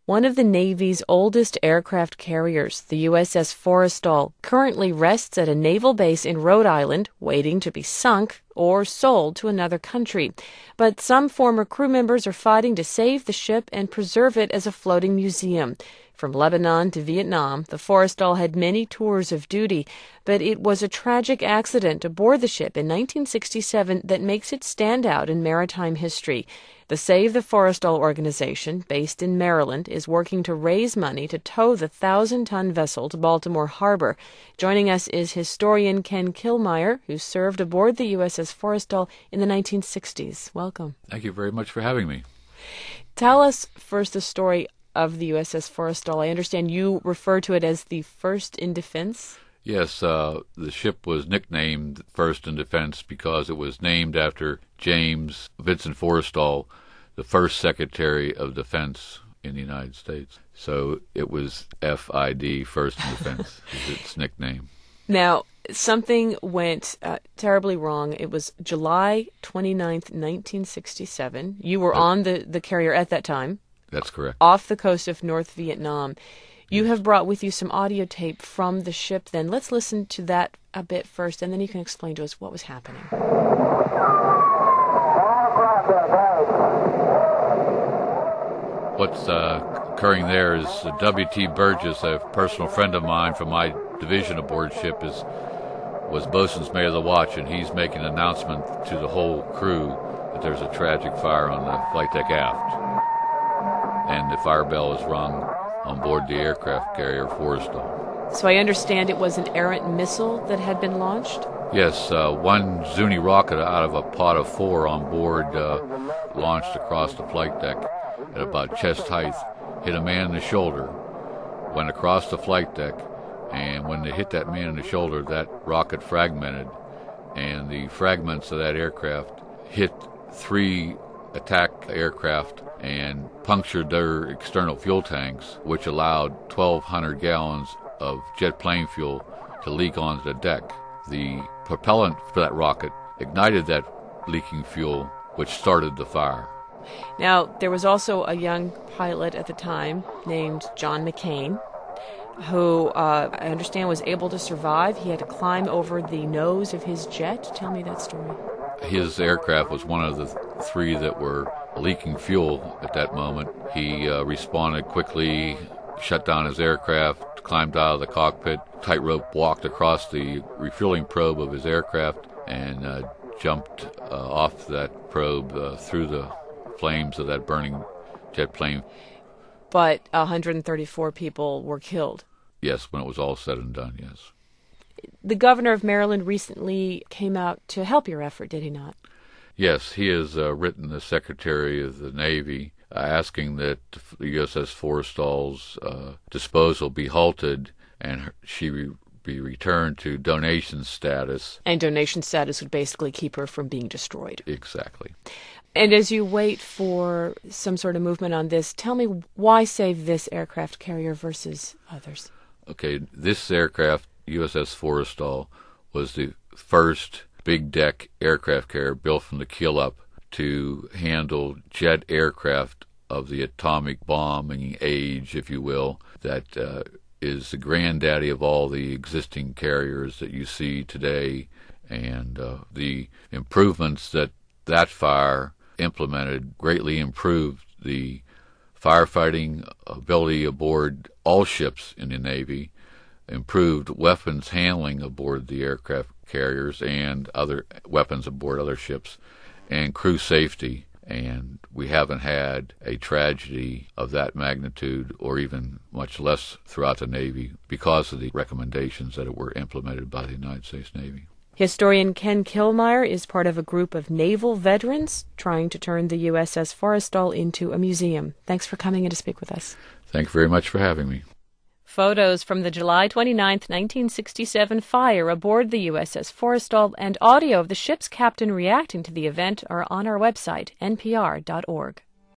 One of the Navy's oldest aircraft carriers, the USS Forrestal, currently rests at a naval base in Rhode Island, waiting to be sunk or sold to another country. But some former crew members are fighting to save the ship and preserve it as a floating museum. From Lebanon to Vietnam, the Forrestal had many tours of duty, but it was a tragic accident aboard the ship in 1967 that makes it stand out in maritime history. The Save the Forrestal organization, based in Maryland, is working to raise money to tow the 1,000-ton vessel to Baltimore Harbor. Joining us is historian Ken Killmeyer, who served aboard the USS Forrestal in the 1960s. Welcome. Thank you very much for having me. Tell us first the story of the USS Forrestal. I understand you refer to it as the First in Defense? Yes, the ship was nicknamed First in Defense because it was named after James Vincent Forrestal, the first Secretary of Defense in the United States. So it was FID, First in Defense, is its nickname. Now, something went terribly wrong. It was July 29th, 1967. You were on the carrier at that time. That's correct. Off the coast of North Vietnam. You have brought with you some audio tape from the ship then. Let's listen to that a bit first, and then you can explain to us what was happening. What's occurring there is W.T. Burgess, a personal friend of mine from my division aboard ship, was boatswain's mate of the watch, and he's making an announcement to the whole crew that there's a tragic fire on the flight deck aft. And the fire bell is rung on board the aircraft carrier Forrestal. So I understand it was an errant missile that had been launched? Yes, one Zuni rocket out of a pod of 4 on board launched across the flight deck at about chest height, hit a man in the shoulder, went across the flight deck, and when it hit that man in the shoulder, that rocket fragmented, and the fragments of that aircraft hit 3 attack aircraft and punctured their external fuel tanks, which allowed 1,200 gallons of jet plane fuel to leak onto the deck. The propellant for that rocket ignited that leaking fuel, which started the fire. Now, there was also a young pilot at the time named John McCain, who I understand was able to survive. He had to climb over the nose of his jet. Tell me that story. His aircraft was one of the 3 that were leaking fuel at that moment. He responded quickly, shut down his aircraft, climbed out of the cockpit, tightrope walked across the refueling probe of his aircraft, and jumped off that probe through the flames of that burning jet plane. But 134 people were killed. Yes, when it was all said and done, yes. The governor of Maryland recently came out to help your effort, did he not? Yes, he has written the Secretary of the Navy asking that the USS Forrestal's disposal be halted and she be returned to donation status. And donation status would basically keep her from being destroyed. Exactly. And as you wait for some sort of movement on this, tell me why save this aircraft carrier versus others? Okay, this aircraft, USS Forrestal, was the first big deck aircraft carrier built from the keel up to handle jet aircraft of the atomic bombing age, if you will, that is the granddaddy of all the existing carriers that you see today. And the improvements that fire implemented greatly improved the firefighting ability aboard all ships in the Navy, improved weapons handling aboard the aircraft carriers and other weapons aboard other ships, and crew safety. And we haven't had a tragedy of that magnitude, or even much less throughout the Navy, because of the recommendations that were implemented by the United States Navy. Historian Ken Killmeyer is part of a group of naval veterans trying to turn the USS Forrestal into a museum. Thanks for coming in to speak with us. Thank you very much for having me. Photos from the July 29, 1967 fire aboard the USS Forrestal and audio of the ship's captain reacting to the event are on our website, npr.org.